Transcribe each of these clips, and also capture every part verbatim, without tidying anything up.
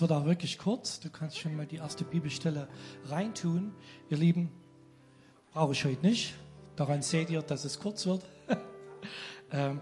Wird auch wirklich kurz. Du kannst schon mal die erste Bibelstelle reintun. Ihr Lieben, brauche ich heute nicht. Daran seht ihr, dass es kurz wird. ähm,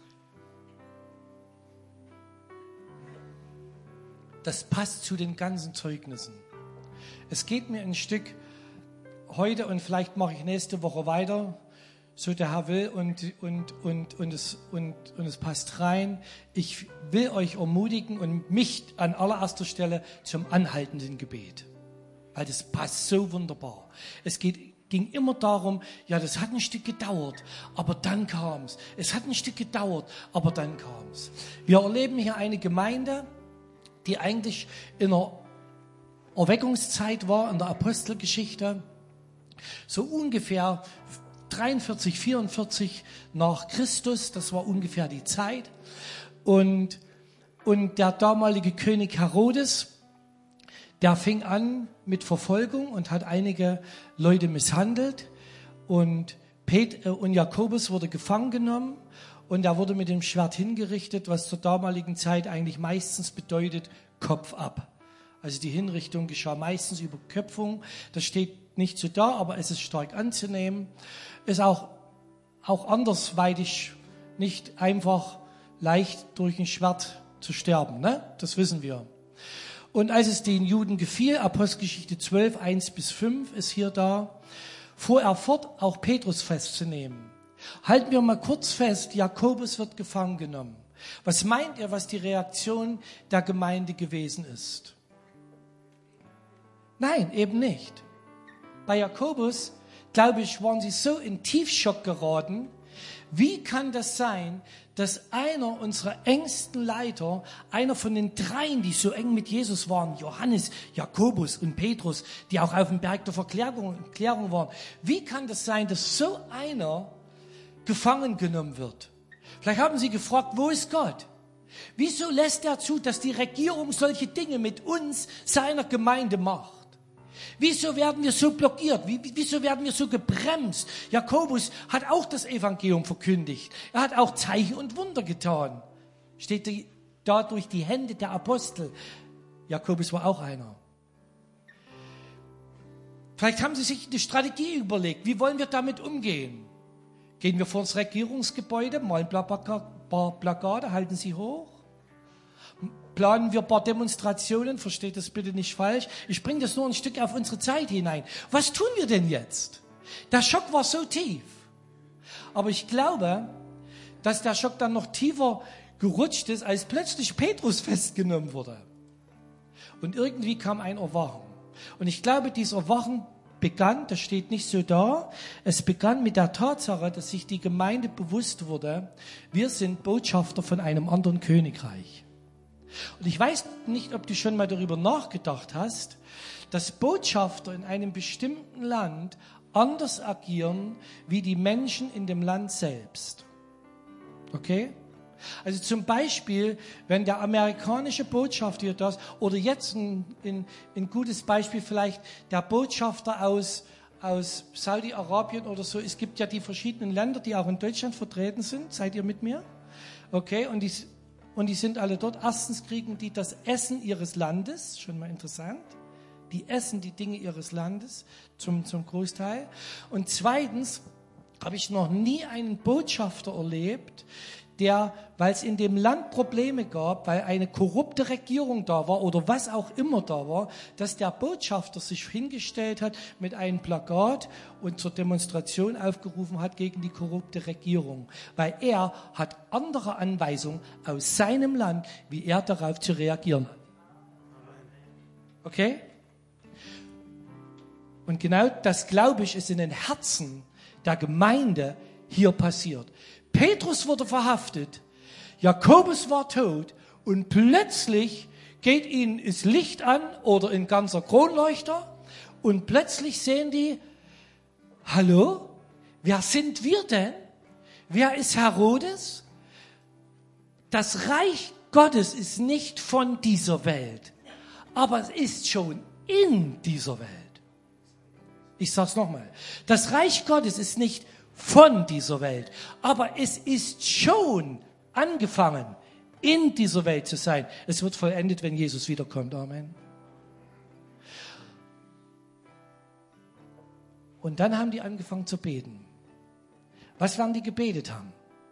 das passt zu den ganzen Zeugnissen. Es geht mir ein Stück heute und vielleicht mache ich nächste Woche weiter, so der Herr will und, und, und, und, es, und, und es passt rein. Ich will euch ermutigen und mich an allererster Stelle zum anhaltenden Gebet, weil das passt so wunderbar. Es geht, ging immer darum, ja, das hat ein Stück gedauert, aber dann kam es. Es hat ein Stück gedauert, aber dann kam es. Wir erleben hier eine Gemeinde, die eigentlich in der Erweckungszeit war, in der Apostelgeschichte, so ungefähr dreiundvierzig, vierundvierzig nach Christus, das war ungefähr die Zeit. Und, und der damalige König Herodes, der fing an mit Verfolgung und hat einige Leute misshandelt. Und, Pet, äh, und Jakobus wurde gefangen genommen und er wurde mit dem Schwert hingerichtet, was zur damaligen Zeit eigentlich meistens bedeutet, Kopf ab. Also die Hinrichtung geschah meistens über Köpfung. Das steht nicht so da, aber es ist stark anzunehmen. Ist auch, auch andersweitig nicht einfach leicht durch ein Schwert zu sterben, ne? Das wissen wir. Und als es den Juden gefiel, Apostelgeschichte zwölf, eins bis fünf ist hier da, fuhr er fort, auch Petrus festzunehmen. Halten wir mal kurz fest, Jakobus wird gefangen genommen. Was meint ihr, was die Reaktion der Gemeinde gewesen ist? Nein, eben nicht. Bei Jakobus, glaube ich, waren sie so in Tiefschock geraten. Wie kann das sein, dass einer unserer engsten Leiter, einer von den dreien, die so eng mit Jesus waren, Johannes, Jakobus und Petrus, die auch auf dem Berg der Verklärung, Verklärung waren, wie kann das sein, dass so einer gefangen genommen wird? Vielleicht haben sie gefragt, wo ist Gott? Wieso lässt er zu, dass die Regierung solche Dinge mit uns, seiner Gemeinde, macht? Wieso werden wir so blockiert? Wieso werden wir so gebremst? Jakobus hat auch das Evangelium verkündigt. Er hat auch Zeichen und Wunder getan. Steht da durch die Hände der Apostel. Jakobus war auch einer. Vielleicht haben sie sich eine Strategie überlegt. Wie wollen wir damit umgehen? Gehen wir vor das Regierungsgebäude, malen ein paar Plakate, halten sie hoch? Planen wir ein paar Demonstrationen, versteht das bitte nicht falsch. Ich bringe das nur ein Stück auf unsere Zeit hinein. Was tun wir denn jetzt? Der Schock war so tief. Aber ich glaube, dass der Schock dann noch tiefer gerutscht ist, als plötzlich Petrus festgenommen wurde. Und irgendwie kam ein Erwachen. Und ich glaube, dieses Erwachen begann, das steht nicht so da, es begann mit der Tatsache, dass sich die Gemeinde bewusst wurde, wir sind Botschafter von einem anderen Königreich. Und ich weiß nicht, ob du schon mal darüber nachgedacht hast, dass Botschafter in einem bestimmten Land anders agieren wie die Menschen in dem Land selbst. Okay? Also zum Beispiel, wenn der amerikanische Botschafter hier das, oder jetzt ein, ein, ein gutes Beispiel vielleicht der Botschafter aus, aus Saudi-Arabien oder so. Es gibt ja die verschiedenen Länder, die auch in Deutschland vertreten sind. Seid ihr mit mir? Okay, und die Und die sind alle dort. Erstens kriegen die das Essen ihres Landes, schon mal interessant. Die essen die Dinge ihres Landes zum, zum Großteil. Und zweitens habe ich noch nie einen Botschafter erlebt, der, weil es in dem Land Probleme gab, weil eine korrupte Regierung da war oder was auch immer da war, dass der Botschafter sich hingestellt hat mit einem Plakat und zur Demonstration aufgerufen hat gegen die korrupte Regierung. Weil er hat andere Anweisungen aus seinem Land, wie er darauf zu reagieren hat. Okay? Und genau das, glaube ich, ist in den Herzen der Gemeinde hier passiert. Petrus wurde verhaftet, Jakobus war tot und plötzlich geht ihnen das Licht an oder ein ganzer Kronleuchter und plötzlich sehen die, hallo, wer sind wir denn? Wer ist Herodes? Das Reich Gottes ist nicht von dieser Welt, aber es ist schon in dieser Welt. Ich sag's nochmal, das Reich Gottes ist nicht von dieser Welt. Aber es ist schon angefangen in dieser Welt zu sein. Es wird vollendet, wenn Jesus wiederkommt. Amen. Und dann haben die angefangen zu beten. Was werden die gebetet haben?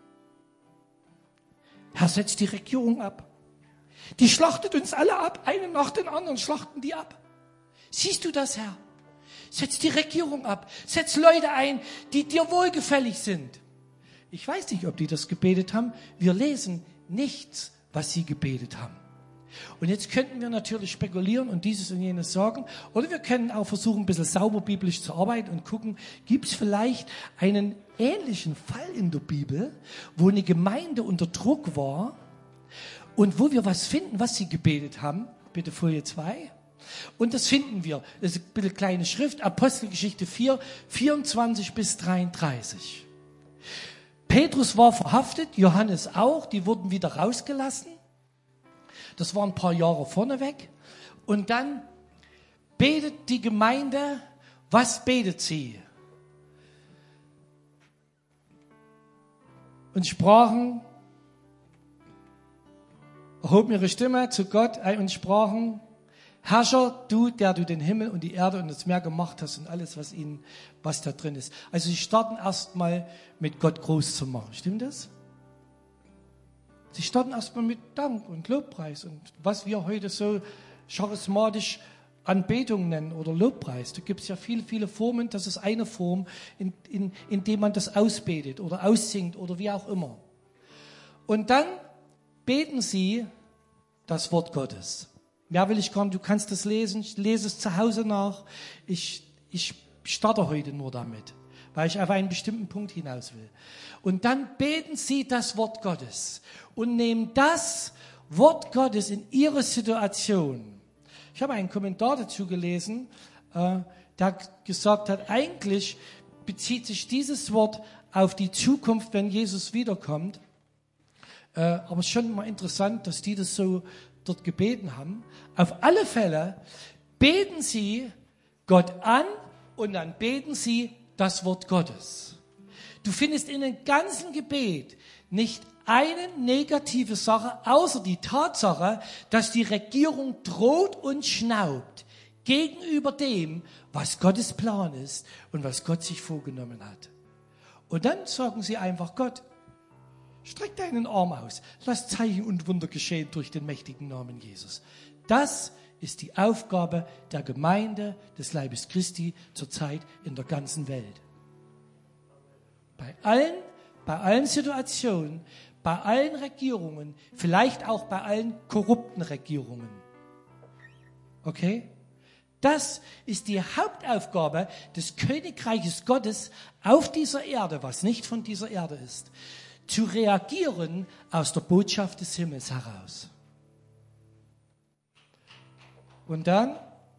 Herr, setz die Regierung ab. Die schlachtet uns alle ab. Einen nach den anderen schlachten die ab. Siehst du das, Herr? Setz die Regierung ab. Setz Leute ein, die dir wohlgefällig sind. Ich weiß nicht, ob die das gebetet haben. Wir lesen nichts, was sie gebetet haben. Und jetzt könnten wir natürlich spekulieren und dieses und jenes sagen. Oder wir können auch versuchen, ein bisschen sauber biblisch zu arbeiten und gucken, gibt es vielleicht einen ähnlichen Fall in der Bibel, wo eine Gemeinde unter Druck war und wo wir was finden, was sie gebetet haben. Bitte Folie zwei. Und das finden wir. Das ist ein bisschen kleine Schrift. Apostelgeschichte vier, vierundzwanzig bis dreiunddreißig. Petrus war verhaftet, Johannes auch. Die wurden wieder rausgelassen. Das war ein paar Jahre vorneweg. Und dann betet die Gemeinde. Was betet sie? Und sprachen, erhoben ihre Stimme zu Gott und sprachen, Herrscher, du, der du den Himmel und die Erde und das Meer gemacht hast und alles, was ihnen, was da drin ist. Also sie starten erstmal mit Gott groß zu machen. Stimmt das? Sie starten erstmal mit Dank und Lobpreis und was wir heute so charismatisch Anbetung nennen oder Lobpreis. Da gibt es ja viele, viele Formen. Das ist eine Form, in, in, in dem man das ausbetet oder aussingt oder wie auch immer. Und dann beten sie das Wort Gottes. Mehr will ich gar nicht. Du kannst das lesen. Ich lese es zu Hause nach. Ich, ich starte heute nur damit, weil ich auf einen bestimmten Punkt hinaus will. Und dann beten sie das Wort Gottes und nehmen das Wort Gottes in ihre Situation. Ich habe einen Kommentar dazu gelesen, äh, der gesagt hat, eigentlich bezieht sich dieses Wort auf die Zukunft, wenn Jesus wiederkommt. Äh, aber es ist schon mal interessant, dass die das so dort gebeten haben. Auf alle Fälle beten sie Gott an und dann beten sie das Wort Gottes. Du findest in dem ganzen Gebet nicht eine negative Sache, außer die Tatsache, dass die Regierung droht und schnaubt gegenüber dem, was Gottes Plan ist und was Gott sich vorgenommen hat. Und dann sagen sie einfach, Gott, streck deinen Arm aus, lass Zeichen und Wunder geschehen durch den mächtigen Namen Jesus. Das ist die Aufgabe der Gemeinde des Leibes Christi zurzeit in der ganzen Welt. Bei allen, bei allen Situationen, bei allen Regierungen, vielleicht auch bei allen korrupten Regierungen. Okay? Das ist die Hauptaufgabe des Königreiches Gottes auf dieser Erde, was nicht von dieser Erde ist. Zu reagieren aus der Botschaft des Himmels heraus. Und dann,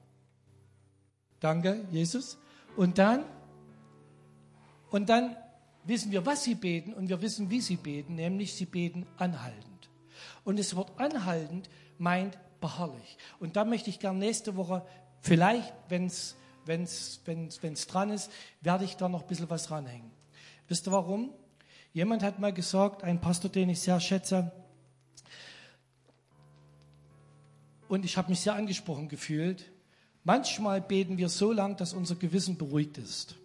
danke Jesus, und dann, und dann wissen wir, was sie beten und wir wissen, wie sie beten, nämlich sie beten anhaltend. Und das Wort anhaltend meint beharrlich. Und da möchte ich gerne nächste Woche, vielleicht, wenn es wenn's, wenn's, wenn's dran ist, werde ich da noch ein bisschen was ranhängen. Wisst ihr warum? Jemand hat mal gesagt, ein Pastor, den ich sehr schätze, und ich habe mich sehr angesprochen gefühlt, manchmal beten wir so lang, dass unser Gewissen beruhigt ist.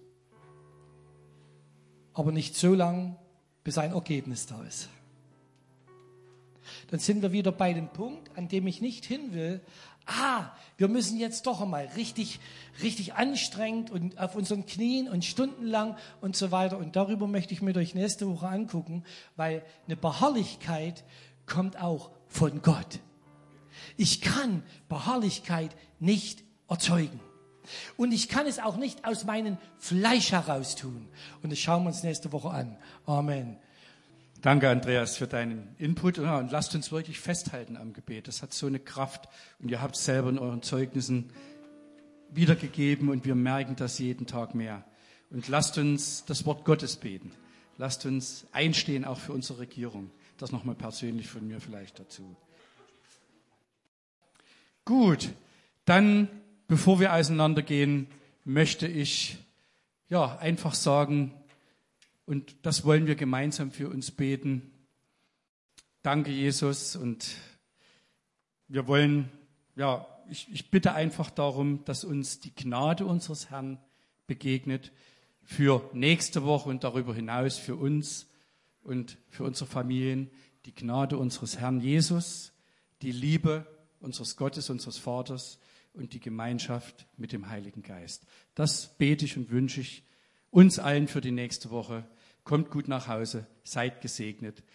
Aber nicht so lang, bis ein Ergebnis da ist. Dann sind wir wieder bei dem Punkt, an dem ich nicht hin will. Ah, wir müssen jetzt doch einmal richtig, richtig anstrengend und auf unseren Knien und stundenlang und so weiter. Und darüber möchte ich mir euch nächste Woche angucken, weil eine Beharrlichkeit kommt auch von Gott. Ich kann Beharrlichkeit nicht erzeugen. Und ich kann es auch nicht aus meinem Fleisch heraus tun. Und das schauen wir uns nächste Woche an. Amen. Danke, Andreas, für deinen Input. Ja, und lasst uns wirklich festhalten am Gebet. Das hat so eine Kraft. Und ihr habt es selber in euren Zeugnissen wiedergegeben. Und wir merken das jeden Tag mehr. Und lasst uns das Wort Gottes beten. Lasst uns einstehen, auch für unsere Regierung. Das nochmal persönlich von mir vielleicht dazu. Gut, dann, bevor wir auseinandergehen, möchte ich ja einfach sagen, und das wollen wir gemeinsam für uns beten, Danke, Jesus. Und wir wollen, ja, ich, ich bitte einfach darum, dass uns die Gnade unseres Herrn begegnet für nächste Woche und darüber hinaus für uns und für unsere Familien. Die Gnade unseres Herrn Jesus, die Liebe unseres Gottes, unseres Vaters und die Gemeinschaft mit dem Heiligen Geist. Das bete ich und wünsche ich uns allen für die nächste Woche. Kommt gut nach Hause, seid gesegnet.